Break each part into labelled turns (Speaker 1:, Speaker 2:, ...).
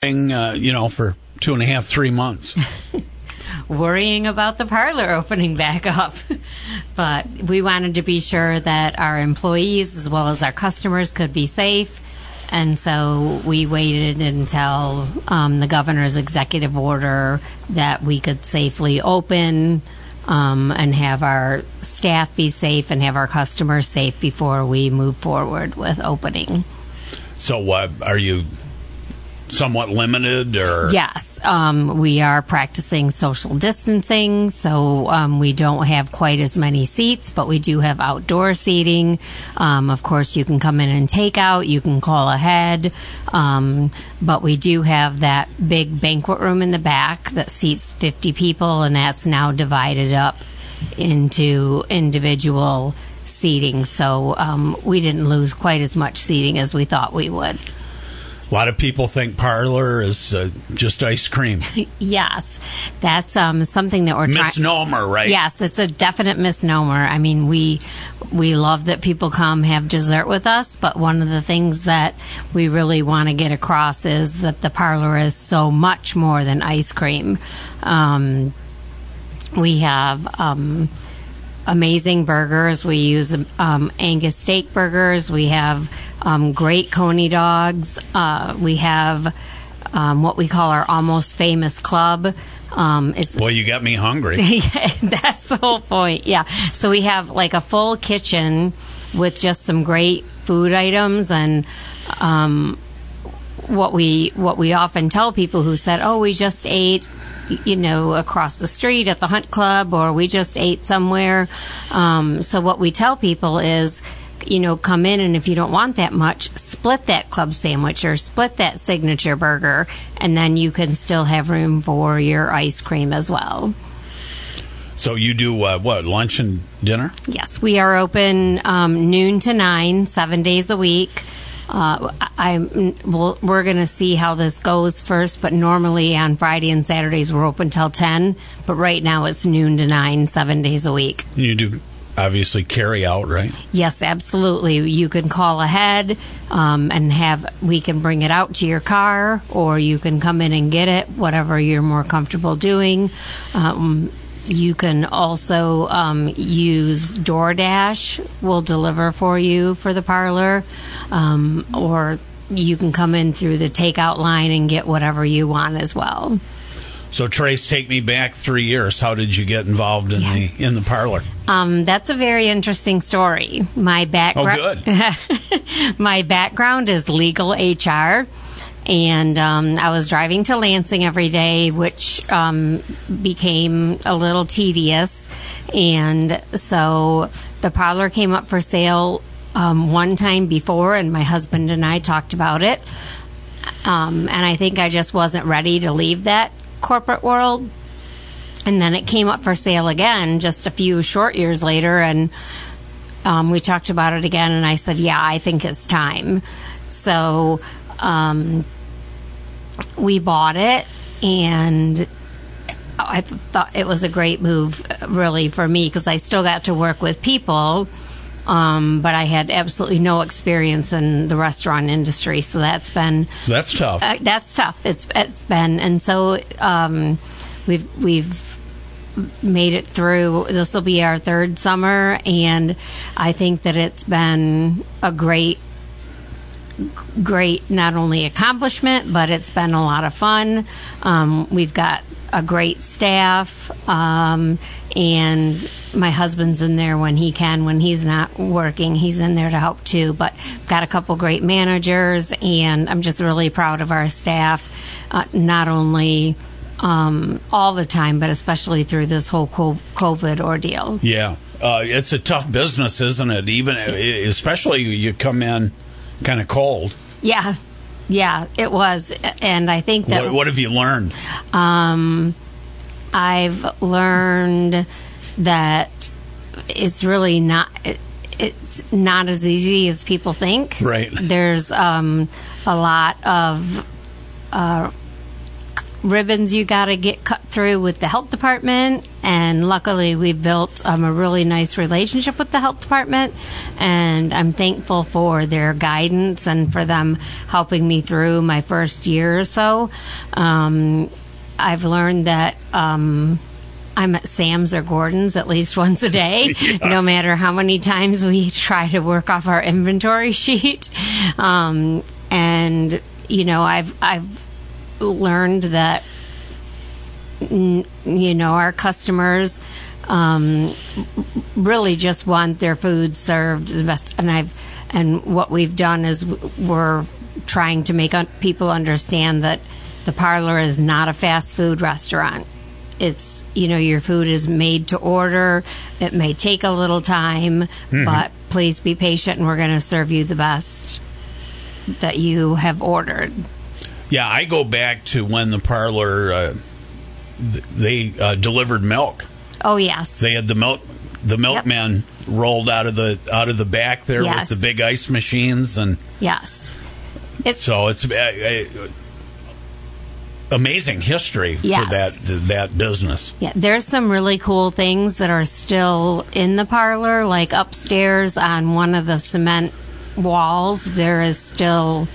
Speaker 1: For 2.5, 3 months.
Speaker 2: Worrying about the parlor opening back up. But we wanted to be sure that our employees as well as our customers could be safe. And so we waited until the governor's executive order that we could safely open and have our staff be safe and have our customers safe before we move forward with opening.
Speaker 1: So are you somewhat limited, or?
Speaker 2: Yes, we are practicing social distancing, so we don't have quite as many seats, but we do have outdoor seating. Of course, you can come in and take out, you can call ahead, but we do have that big banquet room in the back that seats 50 people, and that's now divided up into individual seating, so we didn't lose quite as much seating as we thought we would.
Speaker 1: A lot of people think parlor is just ice cream.
Speaker 2: Yes, that's something that we're trying.
Speaker 1: Misnomer, right?
Speaker 2: Yes, it's a definite misnomer. I mean, we love that people come have dessert with us, but one of the things that we really want to get across is that the parlor is so much more than ice cream. We have amazing burgers. We use Angus steak burgers. We have great Coney dogs. We have what we call our Almost Famous Club.
Speaker 1: Boy, you got me hungry.
Speaker 2: That's the whole point. Yeah. So we have like a full kitchen with just some great food items, and what we often tell people who said, "Oh, we just ate across the street at the Hunt Club, or we just ate somewhere." So what we tell people is, come in, and if you don't want that much, split that club sandwich or split that signature burger, and then you can still have room for your ice cream as well.
Speaker 1: So you do lunch and dinner?
Speaker 2: Yes, we are open noon to 9, 7 days a week. We're going to see how this goes first, but normally on Friday and Saturdays we're open till 10, but right now it's noon to 9, 7 days a week.
Speaker 1: You do obviously carry out, right?
Speaker 2: Yes, absolutely. You can call ahead and we can bring it out to your car, or you can come in and get it, whatever you're more comfortable doing. You can also use DoorDash. We'll deliver for you for the parlor. Or you can come in through the takeout line and get whatever you want as well.
Speaker 1: So, Trace, take me back 3 years. How did you get involved in the parlor?
Speaker 2: That's a very interesting story. My background.
Speaker 1: Oh, good.
Speaker 2: My background is legal HR. And I was driving to Lansing every day, which became a little tedious. And so the parlor came up for sale one time before, and my husband and I talked about it. And I think I just wasn't ready to leave that corporate world. And then it came up for sale again just a few short years later, and we talked about it again, and I said, yeah, I think it's time. So we bought it, and I thought it was a great move, really, for me, because I still got to work with people, but I had absolutely no experience in the restaurant industry, so that's tough. That's tough. It's been, and so we've made it through. This will be our third summer, and I think that it's been a great not only accomplishment, but it's been a lot of fun. We've got a great staff, and my husband's in there when he can. When he's not working, he's in there to help too. But got a couple great managers, and I'm just really proud of our staff, not only all the time, but especially through this whole COVID ordeal.
Speaker 1: Yeah, it's a tough business, isn't it? Even especially you come in kind of cold.
Speaker 2: Yeah, it was. And I think that...
Speaker 1: What have you learned?
Speaker 2: I've learned that it's really not... It's not as easy as people think.
Speaker 1: Right.
Speaker 2: There's a lot of ribbons you got to get cut through with the health department. And luckily, we built a really nice relationship with the health department. And I'm thankful for their guidance and for them helping me through my first year or so. I've learned that I'm at Sam's or Gordon's at least once a day, no matter how many times we try to work off our inventory sheet. And, you know, I've learned that, you know, our customers really just want their food served the best. And what we've done is we're trying to make people understand that the parlor is not a fast food restaurant. It's, you know, your food is made to order. It may take a little time, but please be patient and we're going to serve you the best that you have ordered.
Speaker 1: Yeah, I go back to when the parlor, they delivered milk.
Speaker 2: Oh, yes.
Speaker 1: They had the milkman rolled out of the back there with the big ice machines. And
Speaker 2: yes.
Speaker 1: So it's amazing history for that business.
Speaker 2: Yeah, there's some really cool things that are still in the parlor, like upstairs on one of the cement walls. There is still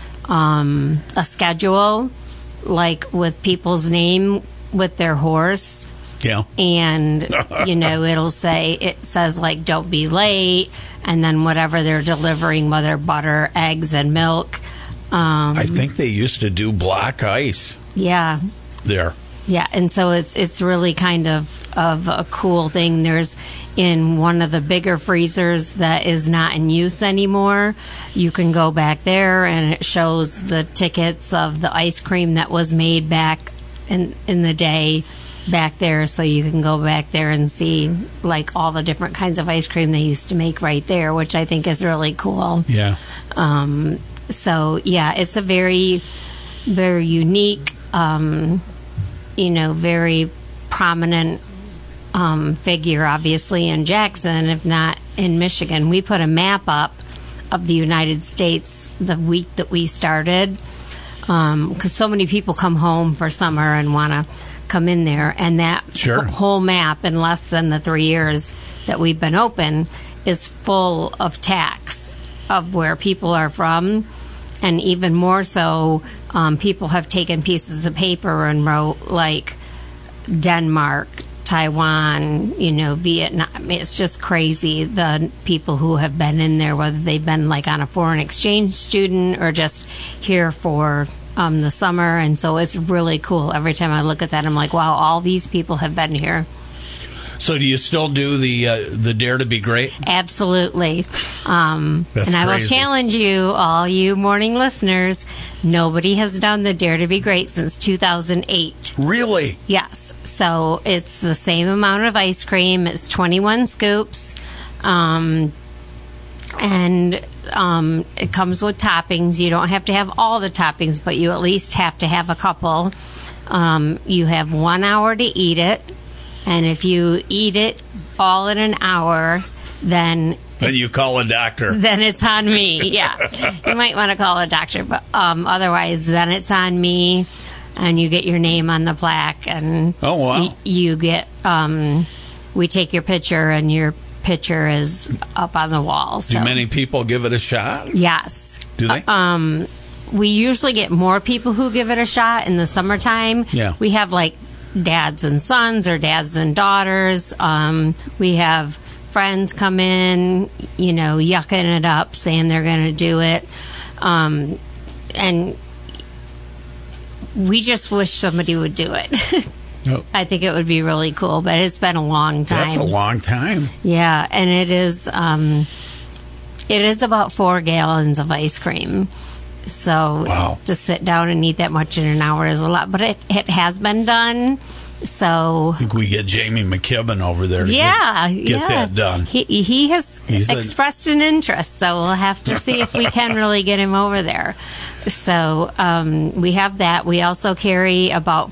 Speaker 2: a schedule, like with people's name with their horse.
Speaker 1: Yeah.
Speaker 2: And, you know, it says like, don't be late. And then whatever they're delivering, whether butter, eggs, and milk.
Speaker 1: I think they used to do black ice.
Speaker 2: Yeah.
Speaker 1: There.
Speaker 2: Yeah, and so it's really kind of a cool thing. There's in one of the bigger freezers that is not in use anymore. You can go back there and it shows the tickets of the ice cream that was made back in the day back there, so you can go back there and see like all the different kinds of ice cream they used to make right there, which I think is really cool.
Speaker 1: Yeah.
Speaker 2: So yeah, it's a very, very unique, you know, very prominent figure, obviously, in Jackson, if not in Michigan. We put a map up of the United States the week that we started, because so many people come home for summer and want to come in there. And that whole map, in less than the 3 years that we've been open, is full of tags of where people are from. And even more so, people have taken pieces of paper and wrote like Denmark, Taiwan, you know, Vietnam. It's just crazy, the people who have been in there, whether they've been like on a foreign exchange student or just here for the summer. And so it's really cool. Every time I look at that, I'm like, wow, all these people have been here.
Speaker 1: So do you still do the Dare to Be Great?
Speaker 2: Absolutely.
Speaker 1: That's
Speaker 2: and I will challenge you, all you morning listeners, nobody has done the Dare to Be Great since 2008.
Speaker 1: Really?
Speaker 2: Yes. So it's the same amount of ice cream. It's 21 scoops. And it comes with toppings. You don't have to have all the toppings, but you at least have to have a couple. You have 1 hour to eat it. And if you eat it all in an hour, then
Speaker 1: you call a doctor.
Speaker 2: Then it's on me. Yeah, you might want to call a doctor, but otherwise, then it's on me, and you get your name on the plaque, and
Speaker 1: oh wow,
Speaker 2: you get we take your picture, and your picture is up on the wall. So.
Speaker 1: Do many people give it a shot?
Speaker 2: Yes.
Speaker 1: Do they?
Speaker 2: We usually get more people who give it a shot in the summertime.
Speaker 1: Yeah.
Speaker 2: We have like dads and sons or dads and daughters. We have friends come in, you know, yucking it up, saying they're going to do it. And we just wish somebody would do it.
Speaker 1: Oh.
Speaker 2: I think it would be really cool, but it's been a long time.
Speaker 1: That's a long time.
Speaker 2: Yeah, and it is about 4 gallons of ice cream. So to sit down and eat that much in an hour is a lot, but it has been done. So
Speaker 1: I think we get Jamie McKibben over there to get that done.
Speaker 2: He has expressed an interest, so we'll have to see if we can really get him over there. So we have that. We also carry about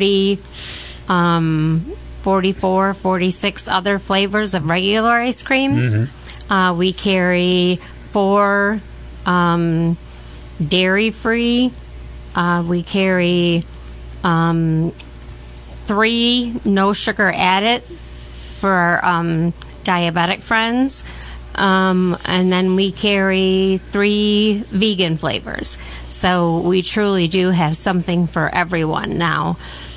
Speaker 2: 44, 46 other flavors of regular ice cream. Mm-hmm. We carry 4 dairy-free. We carry 3 no sugar added for our diabetic friends. And then we carry 3 vegan flavors. So we truly do have something for everyone now.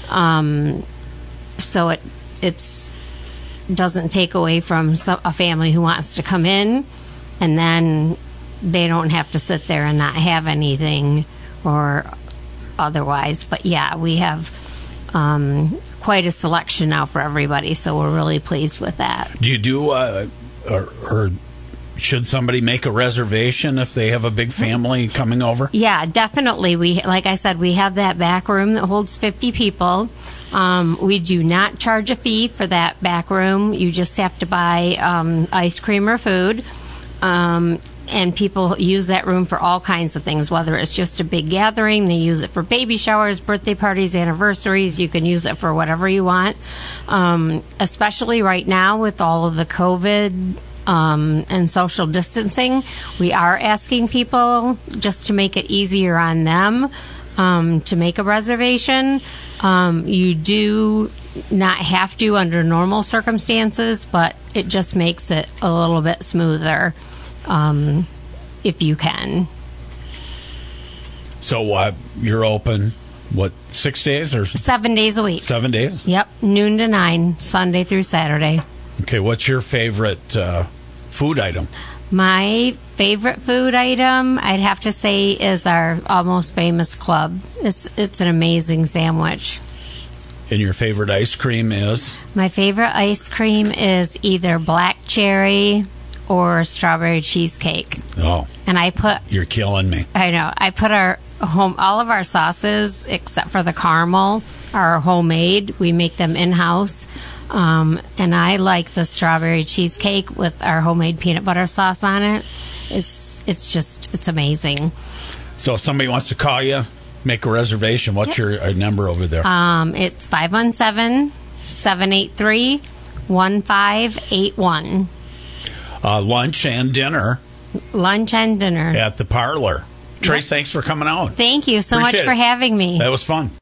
Speaker 2: So it's doesn't take away from a family who wants to come in, and then they don't have to sit there and not have anything or otherwise. But yeah, we have quite a selection now for everybody, so we're really pleased with that.
Speaker 1: Do you do, or should somebody make a reservation if they have a big family coming over?
Speaker 2: Yeah, definitely. Like I said, we have that back room that holds 50 people. We do not charge a fee for that back room. You just have to buy ice cream or food. And people use that room for all kinds of things, whether it's just a big gathering. They use it for baby showers, birthday parties, anniversaries. You can use it for whatever you want. Especially right now with all of the COVID and social distancing, we are asking people just to make it easier on them to make a reservation. You do not have to under normal circumstances, but it just makes it a little bit smoother if you can.
Speaker 1: So you're open, 6 days or
Speaker 2: 7 days a week?
Speaker 1: 7 days?
Speaker 2: Yep, noon to 9, Sunday through Saturday.
Speaker 1: Okay, what's your favorite food item?
Speaker 2: My favorite food item, I'd have to say, is our Almost Famous Club. It's an amazing sandwich.
Speaker 1: And your favorite ice cream is?
Speaker 2: My favorite ice cream is either black cherry or strawberry cheesecake.
Speaker 1: Oh.
Speaker 2: And
Speaker 1: You're killing me.
Speaker 2: I know. I put all of our sauces, except for the caramel, are homemade. We make them in-house. And I like the strawberry cheesecake with our homemade peanut butter sauce on it. It's amazing.
Speaker 1: So if somebody wants to call you, make a reservation, what's your number over there?
Speaker 2: It's 517-783-1581.
Speaker 1: Lunch and dinner.
Speaker 2: Lunch and dinner.
Speaker 1: At the parlor. Trace, thanks for coming out.
Speaker 2: Thank you so much for having me.
Speaker 1: That was fun.